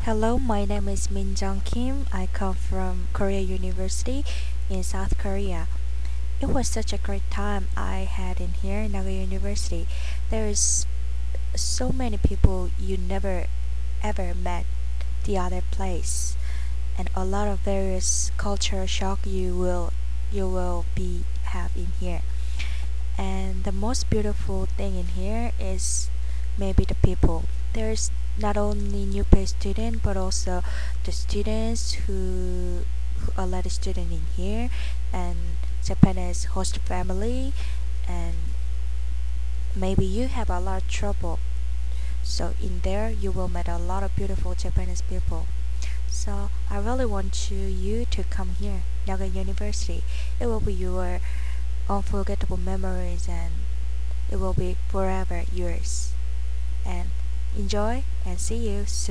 Hello, my name is Min Jong Kim. I come from Korea University in South Korea. It was such a great time I had in here in Naga University. There's so many people you never ever met the other place, and a lot of various culture shock you will be have in here. And the most beautiful thing in here is maybe the people. There's not only new pay student but also the students who a lot of student in here, and Japanese host family, and maybe you have a lot of trouble. So in there you will meet a lot of beautiful Japanese people. So I really want you to come here, Naga University. It will be your unforgettable memories, and it will be forever yours. And enjoy and see you soon.